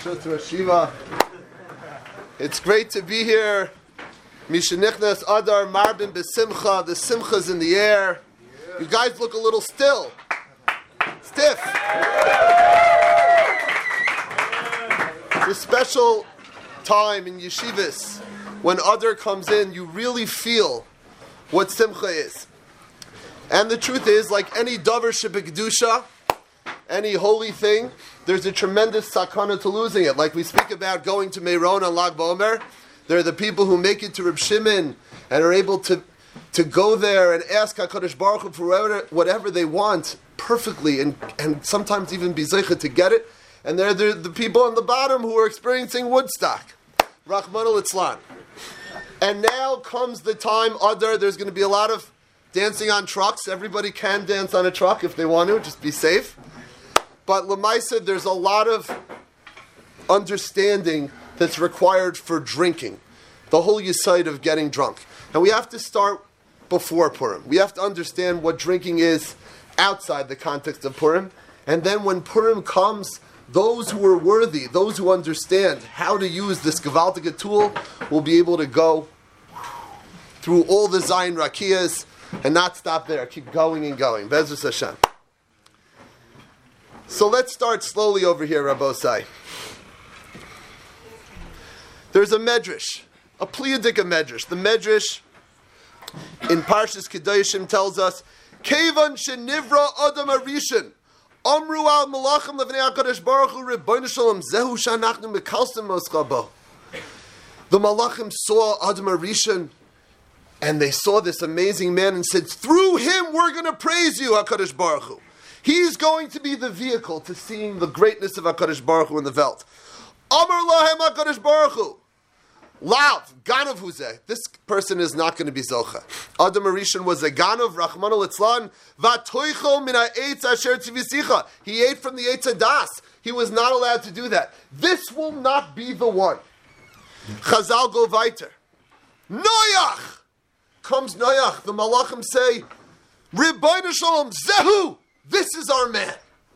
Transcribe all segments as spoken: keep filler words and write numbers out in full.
Rashut Rashiva. It's great to be here. Mishenichnas Adar Marbin Besimcha. The Simcha's in the air. You guys look a little still. Stiff. It's a special time in yeshivas. When Adar comes in, you really feel what Simcha is. And the truth is, like any davar shebekdusha, any holy thing, there's a tremendous sakana to losing it. Like we speak about going to Meiron on Lag BaOmer, there are the people who make it to Reb Shimon and are able to, to go there and ask HaKadosh Baruch Hu for whatever, whatever they want perfectly and, and sometimes even be zeicha to get it. And there are the, the people on the bottom who are experiencing Woodstock. Rachmana litzlan. And now comes the time, Adar, there's going to be a lot of dancing on trucks. Everybody can dance on a truck if they want to, just be safe. But Lamaisa, there's a lot of understanding that's required for drinking. The whole yesod of getting drunk. And we have to start before Purim. We have to understand what drinking is outside the context of Purim. And then when Purim comes, those who are worthy, those who understand how to use this Gewaltige tool, will be able to go through all the Zayin Rakiyas and not stop there. Keep going and going. Be'ezus Hashem. So let's start slowly over here, Rabbosai. There's a medrash, a Pliyadika medrash. The medrash in Parshas Kedoshim tells us, Kevan shenivra adam arishin, amru al malachim levnei HaKadosh Baruch Hu Rebbeinu Shalom zehu shanachnu mekalsem moschabo. The malachim saw Adam arishin, and they saw this amazing man and said, through him we're going to praise you, HaKadosh Baruch Hu. He's going to be the vehicle to seeing the greatness of HaKadosh Baruch Hu in the Welt. Amar lahem HaKadosh Baruch Hu. Lav, Ganav Huzeh. This person is not going to be Zocha. Adam Arishan was a Ganav, Rachmana litzlan, Vatoicho min ha'etz asher tzivisicha. He ate from the Eitz Hadas. He was not allowed to do that. This will not be the one. Chazal go weiter. Noach! Comes Noach. The Malachim say, Rebbeinu Shalom, Zehu! This is our man.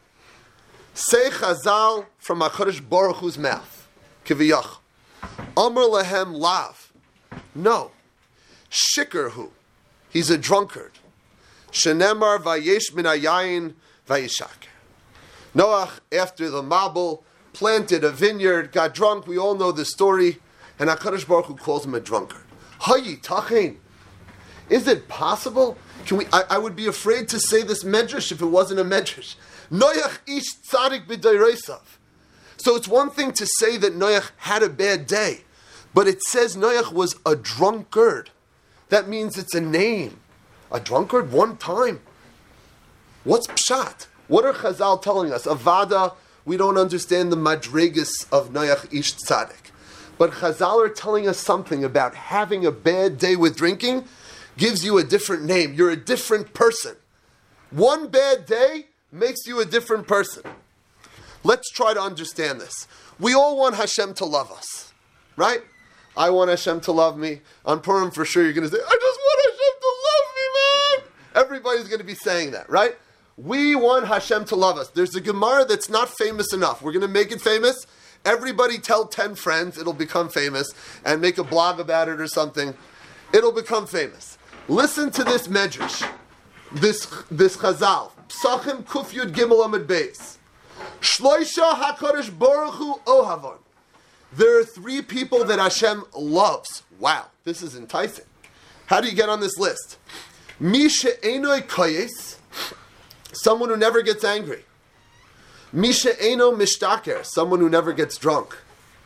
Say Chazal from HaKadosh Baruch Hu's mouth. Kiviyach. Amar lahem lav. No. Shikerhu. He's a drunkard. Shenemar vayesh min hayayin vayishak. Noach, after the Mabul, planted a vineyard, got drunk. We all know the story. And HaKadosh Baruch Hu calls him a drunkard. Hayi tachin. Is it possible? Can we? I, I would be afraid to say this medrash if it wasn't a medrash. Noach ish tzadik b'deiresav. So it's one thing to say that Noach had a bad day, but it says Noach was a drunkard. That means it's a name. A drunkard one time. What's pshat? What are Chazal telling us? Avada, we don't understand the madrigas of Noach ish tzadik. But Chazal are telling us something about having a bad day with drinking gives you a different name. You're a different person. One bad day makes you a different person. Let's try to understand this. We all want Hashem to love us, right? I want Hashem to love me. On Purim, for sure, you're going to say, I just want Hashem to love me, man. Everybody's going to be saying that, right? We want Hashem to love us. There's a Gemara that's not famous enough. We're going to make it famous. Everybody tell ten friends, it'll become famous, and make a blog about it or something. It'll become famous. Listen to this medrash, this this Chazal. Psachim Kuf Yud Gimel Amud Beis. Shloisha HaKadosh Baruch Hu Ohavon. There are three people that Hashem loves. Wow, this is enticing. How do you get on this list? Misha Einoi Koyes, someone who never gets angry. Misha Eino Mishtaker, someone who never gets drunk.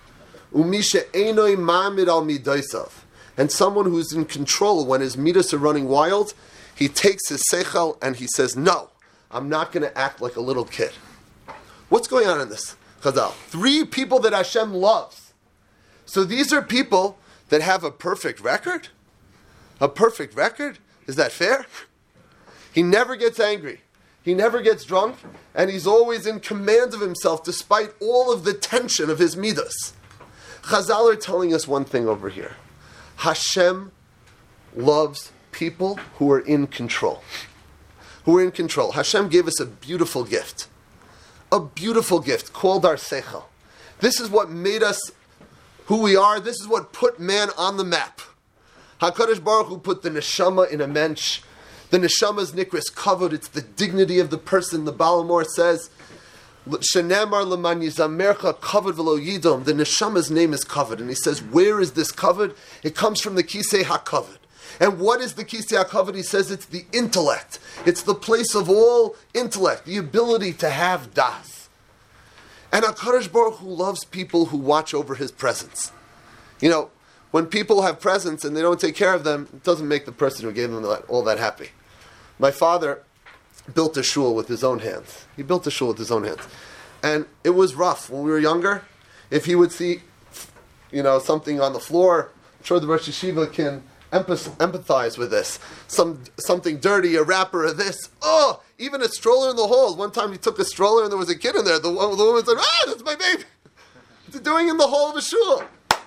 Umisha Einoi Mamid Al Midaisav. And someone who's in control when his midas are running wild, he takes his seichel and he says, no, I'm not going to act like a little kid. What's going on in this, Chazal? Three people that Hashem loves. So these are people that have a perfect record? A perfect record? Is that fair? He never gets angry. He never gets drunk. And he's always in command of himself despite all of the tension of his midas. Chazal are telling us one thing over here. Hashem loves people who are in control. Who are in control. Hashem gave us a beautiful gift. A beautiful gift called our seichel. This is what made us who we are. This is what put man on the map. HaKadosh Baruch Hu put the neshama in a mensch. The neshama's nikras covered. It's the dignity of the person. The Balamor says, Shenemar leman yizamercha covered v'lo yidom. The neshama's name is covered. And he says, where is this covered? It comes from the kisei ha-covered. And what is the kisei ha-covered? He says it's the intellect. It's the place of all intellect, the ability to have das. And HaKadosh Baruch Hu loves people who watch over his presence. You know, when people have presents and they don't take care of them, it doesn't make the person who gave them all that happy. My father built a shul with his own hands. He built a shul with his own hands. And it was rough when we were younger. If he would see, you know, something on the floor, I'm sure the Rosh Yeshiva can empathize with this. Some Something dirty, a wrapper of this. Oh, even a stroller in the hall. One time he took a stroller and there was a kid in there. The, the woman said, ah, that's my baby. What's he doing in the hall of a shul?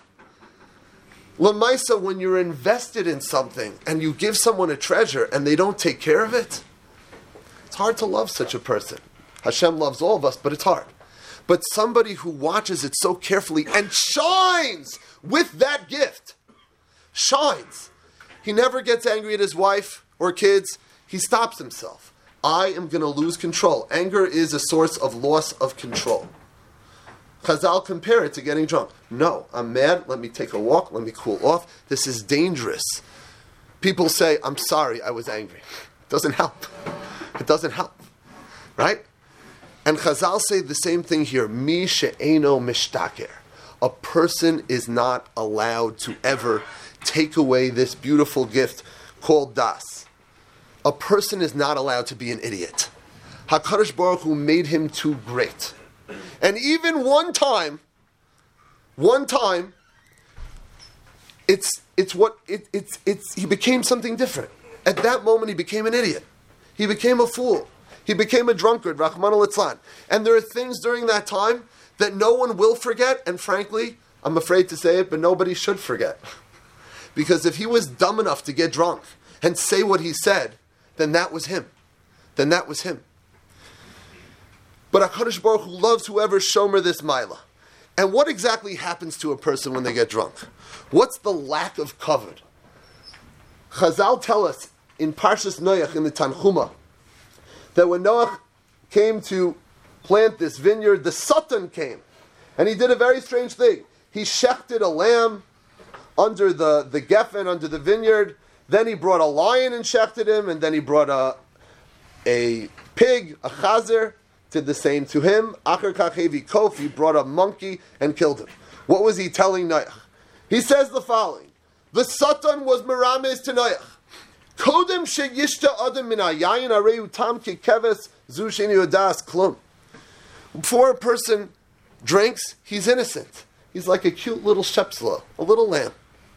Lamaisa, when you're invested in something and you give someone a treasure and they don't take care of it, it's hard to love such a person. Hashem loves all of us, but it's hard. But somebody who watches it so carefully and shines with that gift, shines. He never gets angry at his wife or kids. He stops himself. I am going to lose control. Anger is a source of loss of control. Chazal compare it to getting drunk. No, I'm mad. Let me take a walk. Let me cool off. This is dangerous. People say, I'm sorry, I was angry. It doesn't help. It doesn't help. Right? And Chazal say the same thing here. Mi she'eno mishtaker. A person is not allowed to ever take away this beautiful gift called das. A person is not allowed to be an idiot. HaKadosh Baruch Hu made him too great. And even one time, one time, it's it's what it, it's it's he became something different. At that moment, he became an idiot. He became a fool. He became a drunkard, Rahman al-Litzlan. And there are things during that time that no one will forget, and frankly, I'm afraid to say it, but nobody should forget. Because if he was dumb enough to get drunk and say what he said, then that was him. Then that was him. But HaKadosh Baruch Hu loves whoever shomer this maila. And what exactly happens to a person when they get drunk? What's the lack of kavod? Chazal tell us in Parshas Noach in the Tanchuma that when Noach came to plant this vineyard, the Satan came. And he did a very strange thing. He shechted a lamb under the, the geffen, under the vineyard. Then he brought a lion and shechted him. And then he brought a, a pig, a chazer, did the same to him. Acher kachevi kof, he brought a monkey and killed him. What was he telling Noach? He says the following. The Satan was merames to Noach. Kodem sheyishta adam min hayayin areu tam kekeves zu sheni yodas klum. Before a person drinks, he's innocent. He's like a cute little shepsla, a little lamb.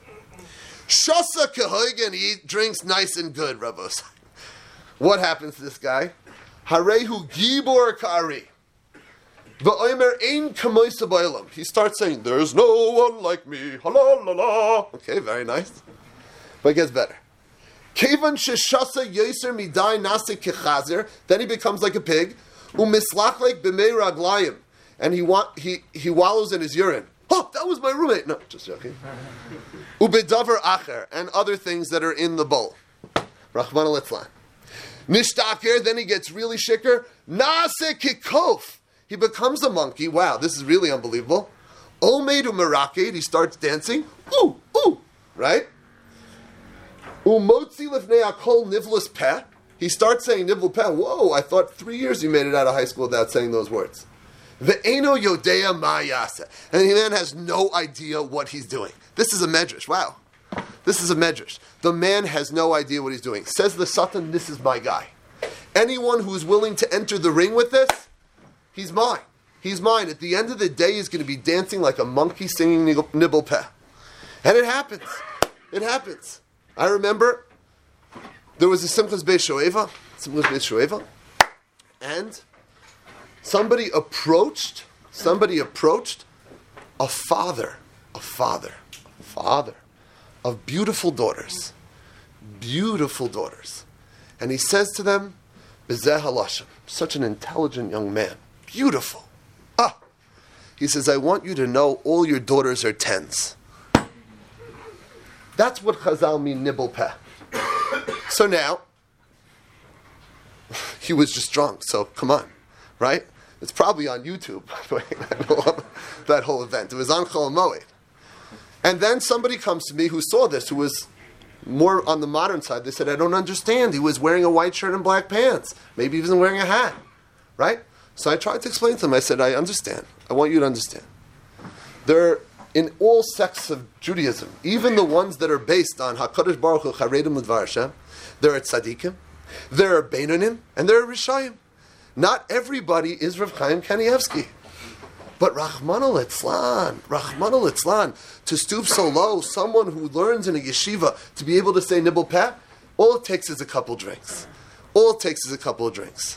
Shasa kehoigen, he drinks nice and good, Rabos. What happens to this guy? Harehu gibor kari. V'omer ein kamoisa ba'olam. He starts saying, there's no one like me. Ha-la-la-la. Okay, very nice. But it gets better. Kevan sheshasa yoser midai nase kechazer. Then he becomes like a pig. Umislachlek b'mei raglayim. And he, wa- he, he wallows in his urine. Oh, that was my roommate. No, just joking. Ubedavar acher. And other things that are in the bowl. Rahman al-Litzlan. Nishtaker, then he gets really shikker. Nase kikof. He becomes a monkey. Wow, this is really unbelievable. Omeid u'meraked, he starts dancing. Ooh, ooh, right? Umotzi lifnei akol nivlus peh. He starts saying nivlu peh. Whoa, I thought three years you made it out of high school without saying those words. Ve'eno yodea ma yasa. And the man has no idea what he's doing. This is a medrash. Wow. This is a medrash. The man has no idea what he's doing. Says the Satan, this is my guy. Anyone who's willing to enter the ring with this, he's mine. He's mine. At the end of the day, he's going to be dancing like a monkey singing nibble peh. And it happens. It happens. I remember there was a Simchas Beis Shoeva, Simchas Beis Shoeva, and somebody approached, somebody approached a father, a father, a father of beautiful daughters, beautiful daughters. And he says to them, B'zeh halashem, such an intelligent young man, beautiful. Ah, He says, I want you to know all your daughters are tens. That's what Chazal mean, nibble peh. So now, he was just drunk, so come on, right? It's probably on YouTube, by the way, that whole event. It was on Chol Moed. And then somebody comes to me who saw this, who was more on the modern side. They said, I don't understand. He was wearing a white shirt and black pants. Maybe he wasn't wearing a hat, right? So I tried to explain to him. I said, I understand. I want you to understand. There, in all sects of Judaism, even the ones that are based on HaKadosh Baruch Hu Charedim L'Dvar Hashem, there are tzaddikim, there are beinonim, and there are rishayim. Not everybody is Rav Chaim Kanievsky. But Rachmana Litzlan, Rachmana Litzlan, to stoop so low, someone who learns in a yeshiva to be able to say nibble peh, all it takes is a couple drinks. All it takes is a couple of drinks.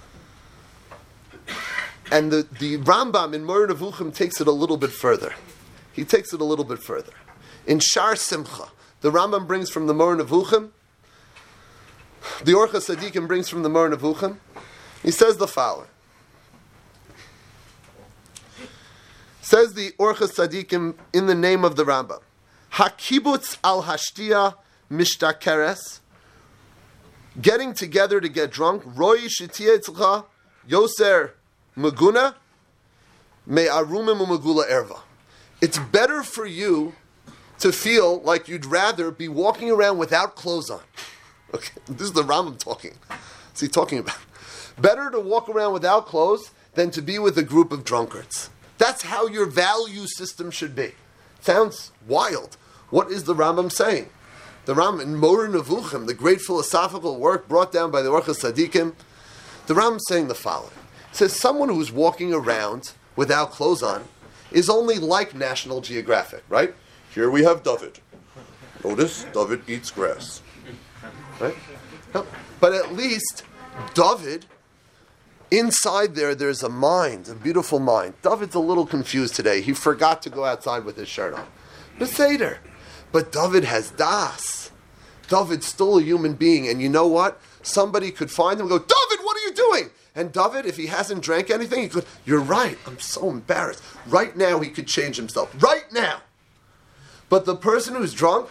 And the, the Rambam in Moreh Nevuchim takes it a little bit further. He takes it a little bit further. In Shar Simcha, the Rambam brings from the Moreh Nevuchim, the Orchos Tzadikim brings from the Moreh Nevuchim, he says the following. Says the Orchos Tzadikim in the name of the Rambam. Hakibutz al hashtia mishtakeres. Getting together to get drunk. Roi shitia etzcha yoser maguna me arumim umagula erva. It's better for you to feel like you'd rather be walking around without clothes on. Okay, this is the Rambam talking. What's he talking about? Better to walk around without clothes than to be with a group of drunkards. That's how your value system should be. Sounds wild. What is the Rambam saying? The Rambam in Moreh Nevuchim, the great philosophical work brought down by the Orchos Tzadikim, the Rambam is saying the following. It says someone who's walking around without clothes on is only like National Geographic, right? Here we have David. Notice, David eats grass. Right? No. But at least David, inside there, there's a mind, a beautiful mind. David's a little confused today. He forgot to go outside with his shirt on. Beseder. But David has das. David's still a human being. And you know what? Somebody could find him and go, David, what are you doing? And David, if he hasn't drank anything, he could, you're right, I'm so embarrassed. Right now, he could change himself. Right now. But the person who's drunk,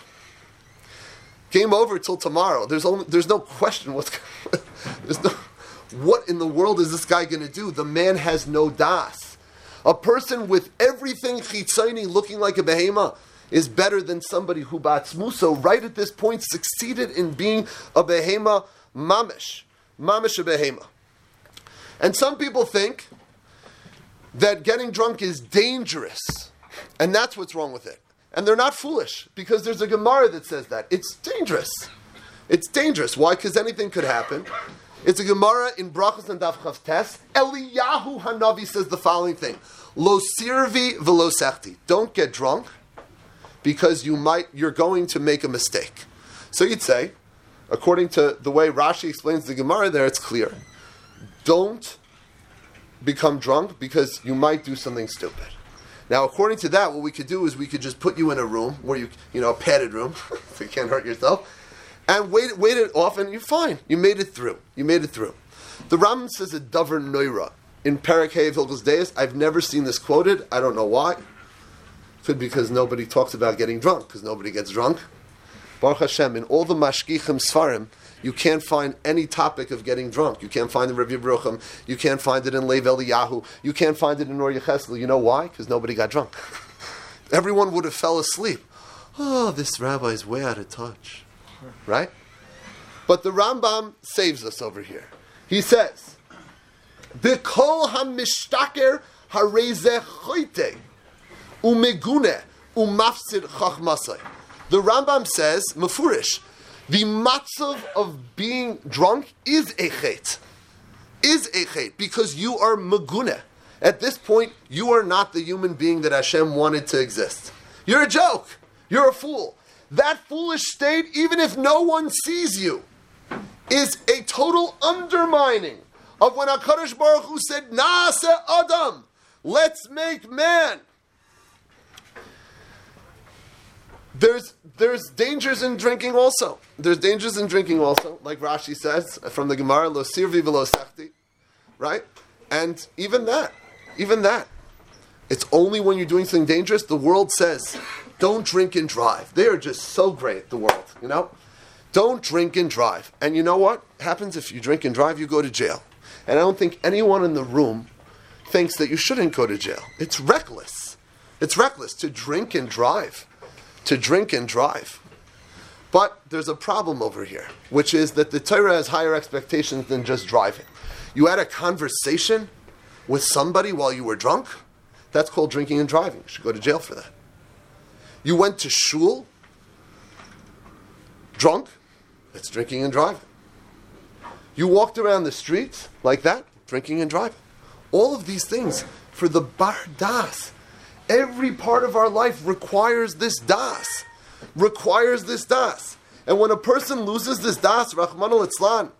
game over till tomorrow. There's only, there's no question what's there's no, what in the world is this guy going to do? The man has no das. A person with everything chitzoni looking like a behema is better than somebody who batzmuso right at this point succeeded in being a behema mamish. Mamish a behema. And some people think that getting drunk is dangerous. And that's what's wrong with it. And they're not foolish, because there's a Gemara that says that. It's dangerous. It's dangerous. Why? Because anything could happen. It's a Gemara in Brachos and Daf Chav Tes. Eliyahu Hanavi says the following thing. Lo sirvi velo sechti. Don't get drunk, because you might, you're going to make a mistake. So you'd say, according to the way Rashi explains the Gemara there, it's clear. Don't become drunk, because you might do something stupid. Now, according to that, what we could do is we could just put you in a room where you, you know, a padded room, so you can't hurt yourself, and wait, wait it off, and you're fine. You made it through. You made it through. The Rambam says a davar noira in Perek Hey of Hilchos Deis. I've never seen this quoted. I don't know why. Could be because nobody talks about getting drunk, because nobody gets drunk. Baruch Hashem, in all the mashkichim svarim, you can't find any topic of getting drunk. You can't find it in Rav Yerucham. You can't find it in Lev Eliyahu. You can't find it in Or Yecheskel. You know why? Because nobody got drunk. Everyone would have fell asleep. Oh, this rabbi is way out of touch. Right? But the Rambam saves us over here. He says, B'kol ha-mishtaker ha-rezeh choyte u'megune u'mafsid chachmasai. The Rambam says, Mefurish, the matzav of being drunk is a chet. Is a chet, because you are megune. At this point, you are not the human being that Hashem wanted to exist. You're a joke. You're a fool. That foolish state, even if no one sees you, is a total undermining of when HaKadosh Baruch Hu said, Naaseh Adam, let's make man. There's there's dangers in drinking also. There's dangers in drinking also, like Rashi says from the Gemara, Lo sirvi velo sechti, right? And even that, even that, It's only when you're doing something dangerous. The world says, don't drink and drive. They are just so great, the world, you know? Don't drink and drive. And you know what happens if you drink and drive? You go to jail. And I don't think anyone in the room thinks that you shouldn't go to jail. It's reckless. It's reckless to drink and drive. To drink and drive. But there's a problem over here, which is that the Torah has higher expectations than just driving. You had a conversation with somebody while you were drunk? That's called drinking and driving. You should go to jail for that. You went to shul drunk? That's drinking and driving. You walked around the streets like that? Drinking and driving. All of these things for the bar das. Every part of our life requires this das. Requires this das. And when a person loses this das, Rahman al-Itzlan,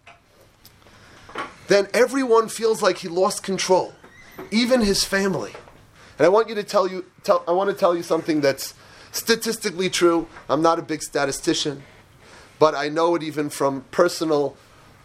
then everyone feels like he lost control. Even his family. And I want you to tell you, tell, I want to tell you something that's statistically true. I'm not a big statistician, but I know it even from personal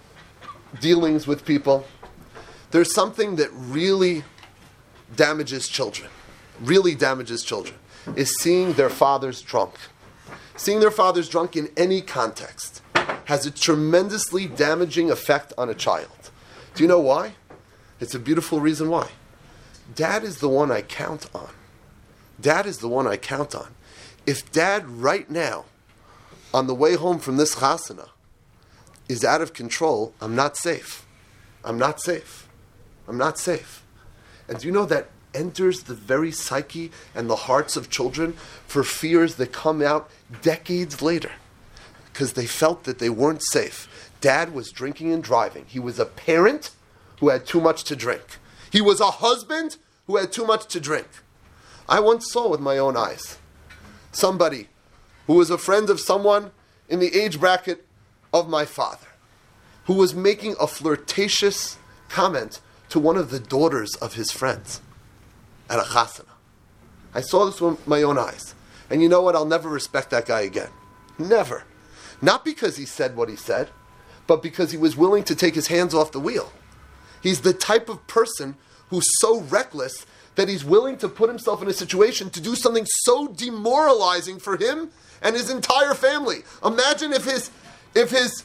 dealings with people. There's something that really damages children, really damages children, is seeing their fathers drunk. Seeing their fathers drunk in any context has a tremendously damaging effect on a child. Do you know why? It's a beautiful reason why. Dad is the one I count on. Dad is the one I count on. If Dad right now, on the way home from this chasana, is out of control, I'm not safe. I'm not safe. I'm not safe. And do you know that enters the very psyche and the hearts of children for fears that come out decades later? Because they felt that they weren't safe. Dad was drinking and driving. He was a parent who had too much to drink. He was a husband who had too much to drink. I once saw with my own eyes somebody who was a friend of someone in the age bracket of my father, who was making a flirtatious comment to one of the daughters of his friends at a chasana. I saw this with my own eyes. And you know what? I'll never respect that guy again. Never. Not because he said what he said, but because he was willing to take his hands off the wheel. He's the type of person who's so reckless that he's willing to put himself in a situation to do something so demoralizing for him and his entire family. Imagine if his if his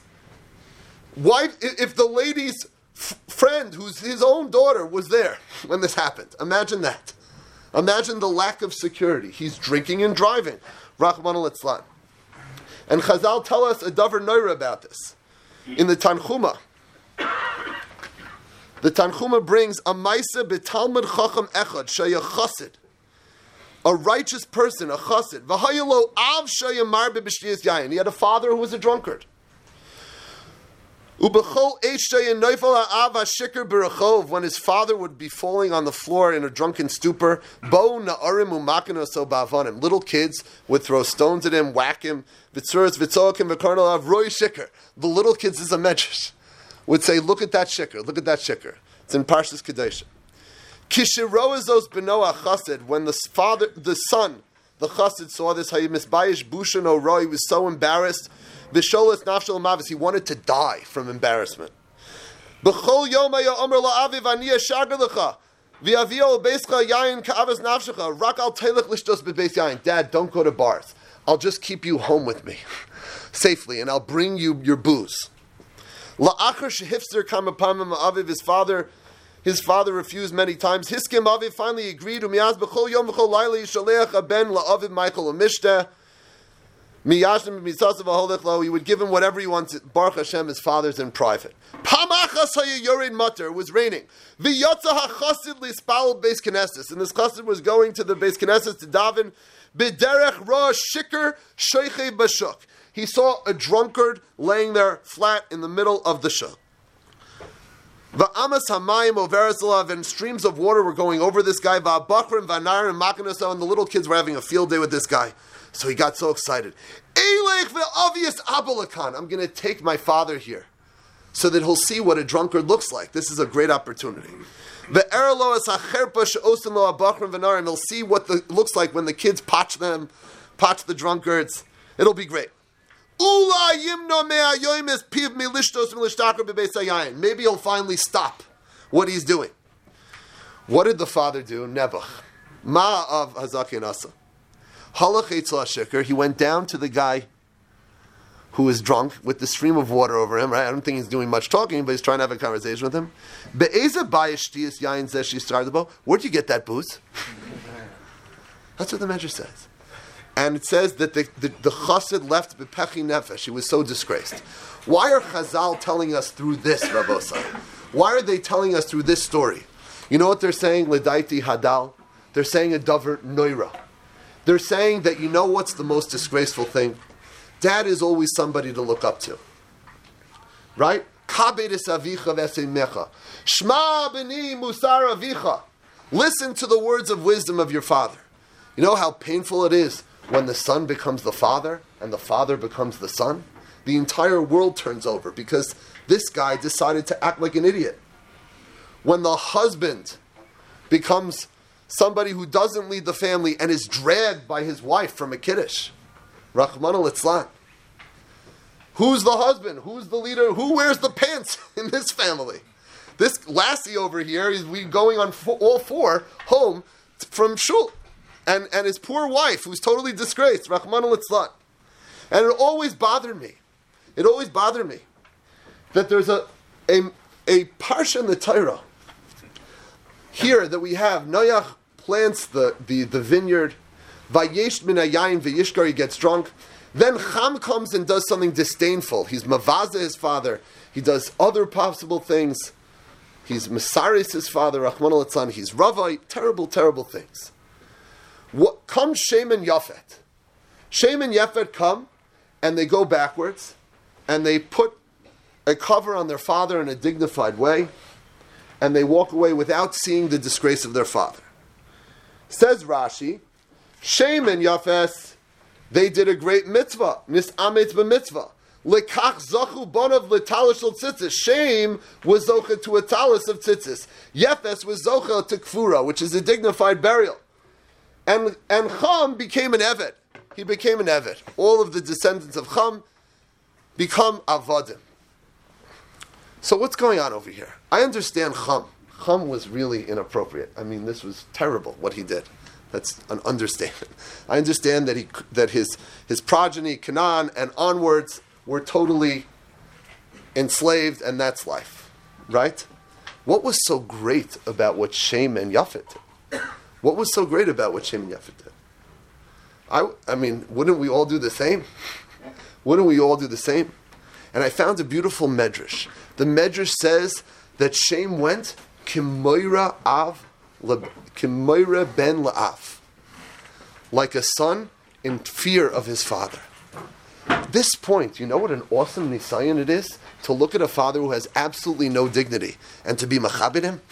wife, if the lady's f- friend, who's his own daughter, was there when this happened. Imagine that. Imagine the lack of security. He's drinking and driving. Rahman al-Itzlan. And Chazal tell us a davar noira about this. In the Tanchuma, the Tanchuma brings a Maisa b'Talmud Chacham Echad Shaya Chassid, a righteous person, a Chassid. V'hayalo Av Shaya Marbe b'Shtiyas Yayin. He had a father who was a drunkard. Ubechol Eish Shaya Neifel Ha'av HaShikr B'Rachov. When his father would be falling on the floor in a drunken stupor, Bo Na'arim U'Makino So Ba'avanim. Little kids would throw stones at him, whack him. V'tzuras V'tzokim V'karnal Av Roy Shikr. The little kids is a medrash. Would say, look at that shikr, look at that shikr. It's in Parshas Kedusha. Kishiroazos benoah chassid, when the father, the son, the chassid saw this, haymisbayish bushan oro, he was so embarrassed. Visholas nafshel mavis, he wanted to die from embarrassment. B'chol yom haya omer la'aviv aniya shagar v'avio beischa yayin ka'avas nafshecha, rak al teilech lishtos b'beis yayin. Dad, don't go to bars. I'll just keep you home with me, safely, and I'll bring you your booze. La'achar shehifzer kamapamim aviv, his father, his father refused many times. Hiskim aviv finally agreed. Umiaz b'chol yom b'chol laila yishaleach haben la'aviv Michael amishta. Miyashim b'misasav aholech lo. He would give him whatever he wanted. Baruch Hashem, his father's in private. Pamachas haya yored mutter. It was raining. V'yotza ha'chasid lispal beis knesses. And this chassid was going to the beis knesses to daven. B'derech ra shikr sheichei b'shuk. He saw a drunkard laying there flat in the middle of the shul. Va'amas hamayim overesalav, and streams of water were going over this guy. Va'bachrim va'narim and makanaso, and the little kids were having a field day with this guy. So he got so excited. Eilech ve'avius abalakan. I'm going to take my father here, so that he'll see what a drunkard looks like. This is a great opportunity. Ve'erelo es hacherpa she'osin lo abachrim va'narim. He'll see what the looks like when the kids potch them, potch the drunkards. It'll be great. Maybe he'll finally stop what he's doing. What did the father do? Nebuch. Ma of Hazaki and Asa. Halach Eitzel HaShikr, he went down to the guy who is drunk with the stream of water over him, right? I don't think he's doing much talking, but he's trying to have a conversation with him. Where'd you get that booze? That's what the Medrash says. And it says that the, the, the chassid left bepechi nefesh. He was so disgraced. Why are Chazal telling us through this, Rabosai? Why are they telling us through this story? You know what they're saying? Ledaiti hadal. They're saying a davar noira. They're saying that you know what's the most disgraceful thing? Dad is always somebody to look up to. Right? Shma b'ni musar avicha. Listen to the words of wisdom of your father. You know how painful it is when the son becomes the father and the father becomes the son? The entire world turns over because this guy decided to act like an idiot. When the husband becomes somebody who doesn't lead the family and is dragged by his wife from a kiddush. Rachmana litzlan. Who's the husband? Who's the leader? Who wears the pants in this family? This lassie over here is we going on fo- all four home t- from shul. And, and his poor wife, who's totally disgraced. Rachmana litzlan. And it always bothered me. It always bothered me that there's a, a, a parsha in the Torah here that we have. Noach plants the, the, the vineyard. Vayesh min hayayin v'yishkar, he gets drunk. Then Cham comes and does something disdainful. He's mavaza his father. He does other possible things. He's mesaris his father, Rachmana litzlan. He's ravai. Terrible, terrible things. What comes Shem and Yafet? Shem and Yafet come and they go backwards and they put a cover on their father in a dignified way and they walk away without seeing the disgrace of their father. Says Rashi, Shem and Yafes, they did a great mitzvah, nisamet b'mitzvah. Lekach zachu bonav letalish al tzitzis. Shem was zocha to a talis of tzitzis. Yefes was zocha to kfura, which is a dignified burial. And and Cham became an eved. He became an eved. All of the descendants of Cham become avadim. So what's going on over here? I understand Cham. Cham was really inappropriate. I mean, this was terrible what he did. That's an understatement. I understand that he that his his progeny, Canaan and onwards, were totally enslaved, and that's life, right? What was so great about what Shem and Yafet did? What was so great about what Shem and Yafet did? I, I mean, wouldn't we all do the same? Wouldn't we all do the same? And I found a beautiful medrash. The medrash says that Shem went kimoira av, kimoira ben la'af, like a son in fear of his father. At this point, you know what an awesome nisayon it is? To look at a father who has absolutely no dignity and to be machabed him?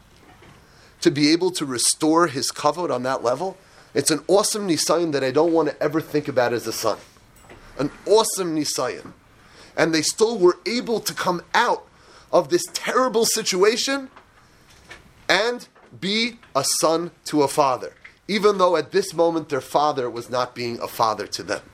To be able to restore his kavod on that level? It's an awesome nisayon that I don't want to ever think about as a son. An awesome nisayon. And they still were able to come out of this terrible situation and be a son to a father, even though at this moment their father was not being a father to them.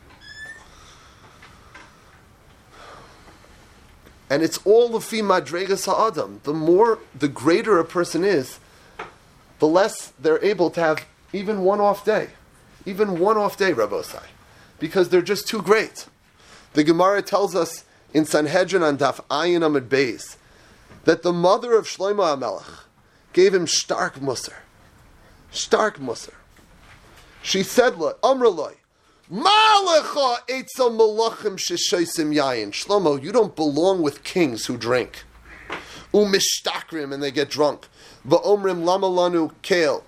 And it's all lefi madregas ha'adam. The more, the greater a person is, the less they're able to have even one off day. Even one off day, Rabbosai. Because they're just too great. The Gemara tells us in Sanhedrin on Daf Ayin Amud Beis that the mother of Shlomo HaMelech gave him stark musar. Stark musar. She said, Amrullah, Ma'alecha etzel malachim sheshosim yayin. Shlomo, you don't belong with kings who drink. Umishtakrim, and they get drunk. Va'omrim lama lanu kale.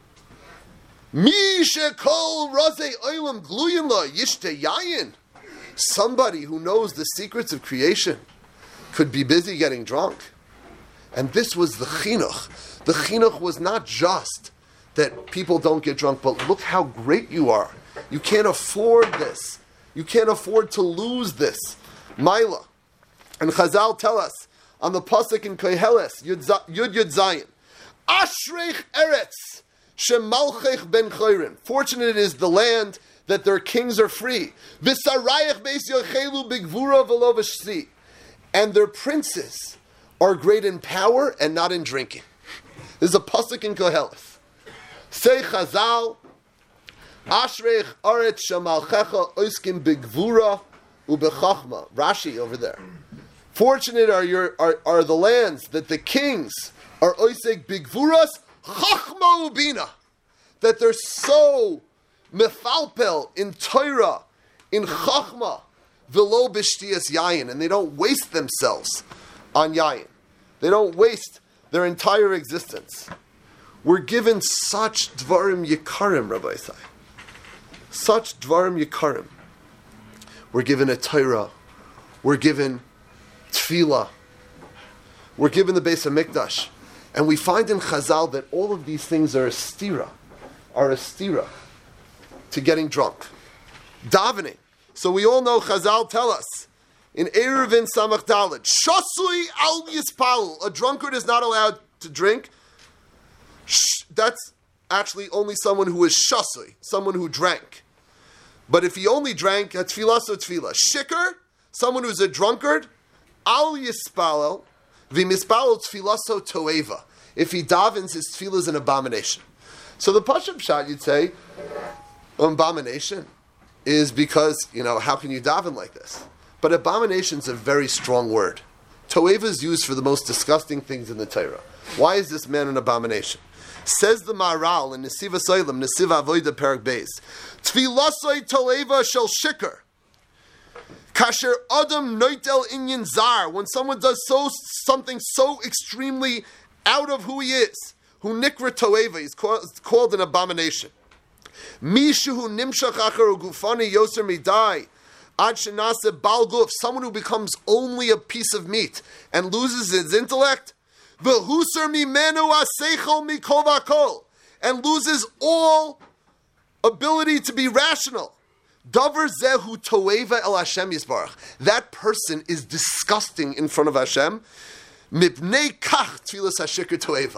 Mi shekol razei oilam gluyin la yishte yayin. Somebody who knows the secrets of creation could be busy getting drunk. And this was the chinuch. The chinuch was not just that people don't get drunk, but look how great you are. You can't afford this. You can't afford to lose this. Maila. And Chazal tell us on the pasuk in Koheles, Yud Yud Zayin, Ashreich Eretz shemalchech ben chayrin. Fortunate is the land that their kings are free. V'sarayach beis yochelu b'gvura v'lo v'shsi. And their princes are great in power and not in drinking. This is a pasuk in Koheles. Say Chazal, Ashreich Aretz Shamalchecha Oiskim Bigvura Ubechachma. Rashi over there. Fortunate are your are, are the lands that the kings are Oisek Bigvuras Chachma Ubina. That they're so mefalpel in Torah, in Chachma, velo b'shtiyas yayin, and they don't waste themselves on yayin. They don't waste their entire existence. We're given such dvarim yikarim, Rabbi Isai. Such dvarim yikarim. We're given a Torah. We're given tefillah. We're given the Beis HaMikdash. And we find in Chazal that all of these things are a stira, are a stira to getting drunk. Davening. So we all know Chazal tell us in Eruvin Samach Dalet, Shasui al Yispal, a drunkard is not allowed to drink. Shh, that's actually only someone who is Shasui, someone who drank. But if he only drank, tefillah so tefillah. Shikr, someone who's a drunkard, al Yispal, v'mispal tefillah so toeva. If he davens, his tefillah is an abomination. So the Pashup shot, you'd say, abomination is because, you know, how can you daven like this? But abomination is a very strong word. Toeva is used for the most disgusting things in the Torah. Why is this man an abomination? Says the Maharal in Nesiv Soilim, Nesiv Avoida Perak Beis, Tfilasoi Toeva shel shikr. Kasher Adam noitel inyan zar. When someone does so something so extremely out of who he is, who nikra toeva, he's called, called an abomination. Mishu nimshach achar gufani yoser midai. Ad shenase balguf, someone who becomes only a piece of meat and loses his intellect. V'huser mimenu aseichel mikol v'kol, and loses all ability to be rational. Davar zehu toeva el Hashem yisbarach. That person is disgusting in front of Hashem. Mipnei kach tfilas hashikr toeva.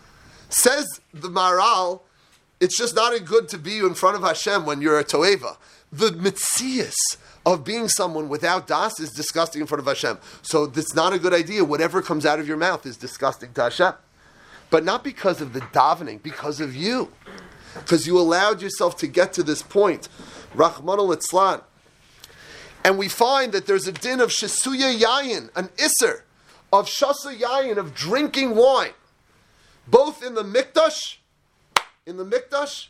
Says the Maharal, it's just not good to be in front of Hashem when you're a toeva. The mitzias of being someone without das is disgusting in front of Hashem. So it's not a good idea. Whatever comes out of your mouth is disgusting to Hashem. But not because of the davening, because of you. Because you allowed yourself to get to this point. Rahman al-Itzlan. And we find that there's a din of shesuya yayin, an isser, of shasa yayin, of drinking wine. Both in the mikdash, in the mikdash,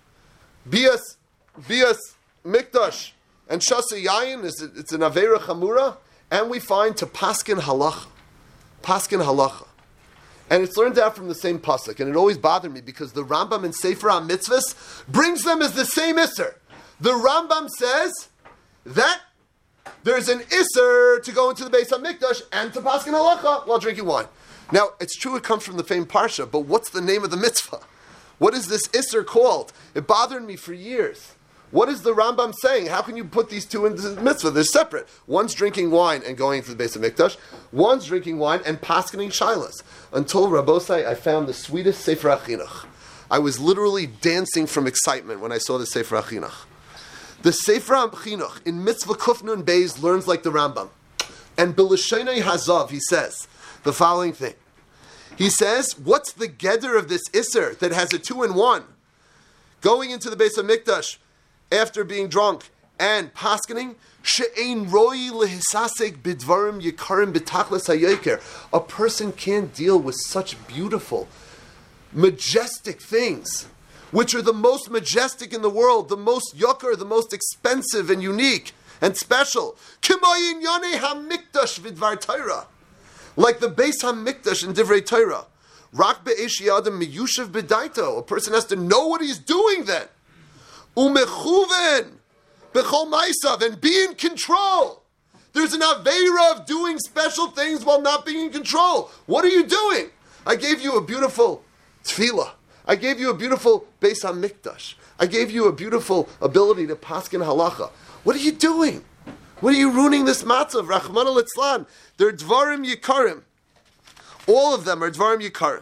bias, bias mikdash, and shasa yayin, is it's an avera chamura, and we find to paskin halacha, paskin halacha, and it's learned out from the same pasuk, and it always bothered me because the Rambam in Sefer HaMitzvahs brings them as the same isser. The Rambam says that there's an isser to go into the Beis HaMikdash and to paskin halacha while drinking wine. Now, it's true it comes from the famed Parsha, but what's the name of the mitzvah? What is this Isser called? It bothered me for years. What is the Rambam saying? How can you put these two into the mitzvah? They're separate. One's drinking wine and going to the Beis HaMikdash. One's drinking wine and paskening shilas. Until Rabbosai, I found the sweetest Sefer HaChinuch. I was literally dancing from excitement when I saw the Sefer HaChinuch. The Sefer HaChinuch in Mitzvah Kufnun Beis learns like the Rambam. And B'Lashnei Hazav, he says the following thing. He says, what's the gedder of this Isser that has a two in one? Going into the Beis HaMikdash after being drunk and paskening, she'ein roi lehisasek bidvarim yikarim b'tachlis hayoker. A person can't deal with such beautiful, majestic things, which are the most majestic in the world, the most yokar, the most expensive and unique and special. K'mayin yonei hamikdash vidvar Torah. Like the Beis HaMikdash in Divrei Torah. Rak be'esh yadam miyushav b'daito. A person has to know what he's doing then. Umechuven b'chol maisav, and be in control. There's an aveira of doing special things while not being in control. What are you doing? I gave you a beautiful tefillah. I gave you a beautiful Beis HaMikdash. I gave you a beautiful ability to paskin halacha. What are you doing? What are you ruining this matzah of Rahman al-Itzlan? They're dvarim yikarim. All of them are dvarim yikarim.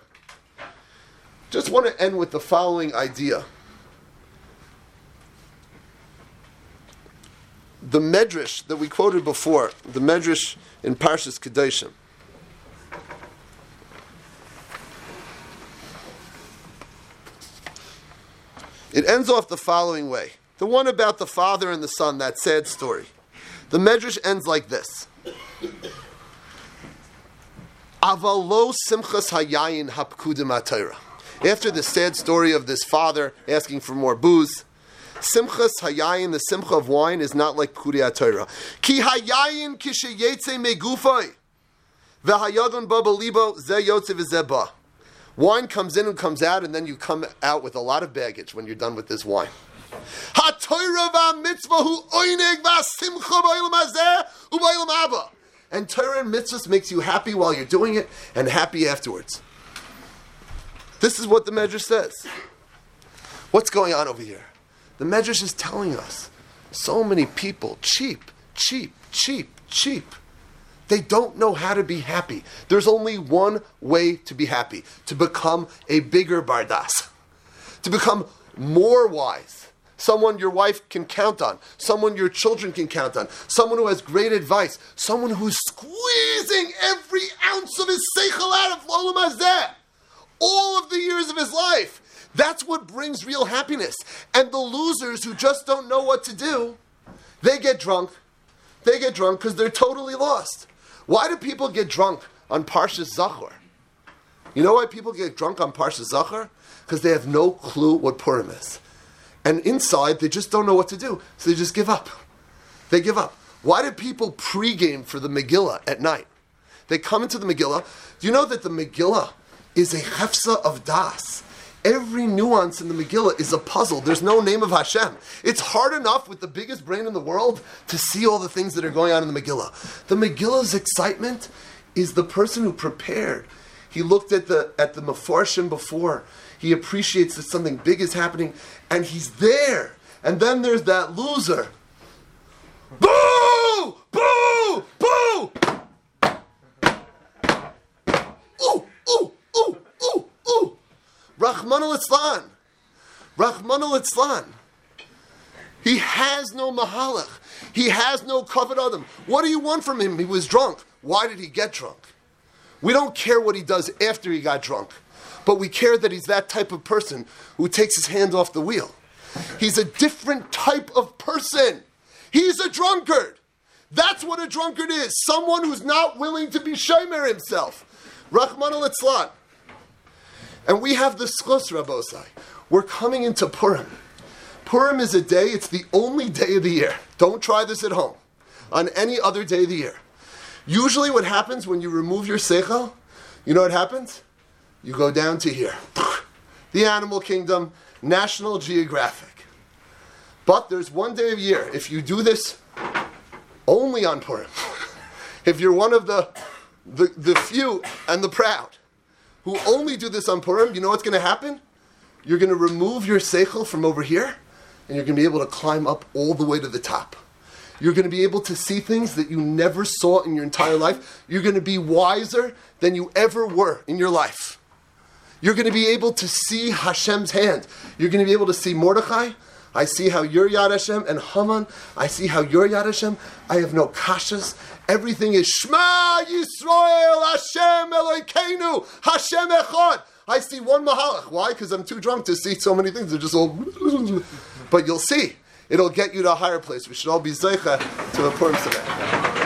Just want to end with the following idea. The medrash that we quoted before, the medrash in Parshas Kedoshim. It ends off the following way. The one about the father and the son, that sad story. The Medrash ends like this. Avalo simchas hayayin hapkudim atayra. After the sad story of this father asking for more booze, simchas hayayin, the simcha of wine, is not like pkudi atayra. Ki hayayin kishayetze megufay. V'hayadon ba balibo ze yotze v'ze ba. Wine comes in and comes out, and then you come out with a lot of baggage when you're done with this wine. Ha-Torah va-mitzvah hu oineg va-simcha b'olam hazeh u'b'olam haba. And Torah and mitzvahs makes you happy while you're doing it, and happy afterwards. This is what the Medrash says. What's going on over here? The Medrash is telling us, so many people, cheap, cheap, cheap, cheap. They don't know how to be happy. There's only one way to be happy, to become a bigger bardas, to become more wise, someone your wife can count on, someone your children can count on, someone who has great advice, someone who's squeezing every ounce of his seichel out of l'olam hazeh, all of the years of his life. That's what brings real happiness. And the losers who just don't know what to do, they get drunk. They get drunk because they're totally lost. Why do people get drunk on Parshas Zachor? You know why people get drunk on Parshas Zachor? Because they have no clue what Purim is. And inside, they just don't know what to do. So they just give up. They give up. Why do people pregame for the Megillah at night? They come into the Megillah. Do you know that the Megillah is a hefsa of das? Every nuance in the Megillah is a puzzle. There's no name of Hashem. It's hard enough with the biggest brain in the world to see all the things that are going on in the Megillah. The Megillah's excitement is the person who prepared. He looked at the at the Mefarshim before. He appreciates that something big is happening, and he's there. And then there's that loser. Boo! Boo! Boo! Ooh! Ooh! Ooh! Ooh! Ooh! Rahman al-Itzlan. Rahman al-Itzlan. He has no mahalach. He has no kavod adam. What do you want from him? He was drunk. Why did he get drunk? We don't care what he does after he got drunk. But we care that he's that type of person who takes his hand off the wheel. He's a different type of person. He's a drunkard. That's what a drunkard is. Someone who's not willing to be shomer himself. Rahman al-Itzlan. And we have the schos, Rabbosai. We're coming into Purim. Purim is a day, it's the only day of the year. Don't try this at home. On any other day of the year. Usually what happens when you remove your seichel, you know what happens? You go down to here. The Animal Kingdom, National Geographic. But there's one day of year, if you do this only on Purim, if you're one of the, the, the few and the proud who only do this on Purim, you know what's going to happen? You're going to remove your seichel from over here, and you're going to be able to climb up all the way to the top. You're going to be able to see things that you never saw in your entire life. You're going to be wiser than you ever were in your life. You're going to be able to see Hashem's hand. You're going to be able to see Mordechai. I see how you're Yad Hashem, and Haman, I see how you're Yad Hashem. I have no kashas. Everything is Shema Yisrael Hashem Elokeinu Hashem Echad. I see one mahalach. Why? Because I'm too drunk to see so many things. They're just all... But you'll see. It'll get you to a higher place. We should all be zeicha to a Purim Samech.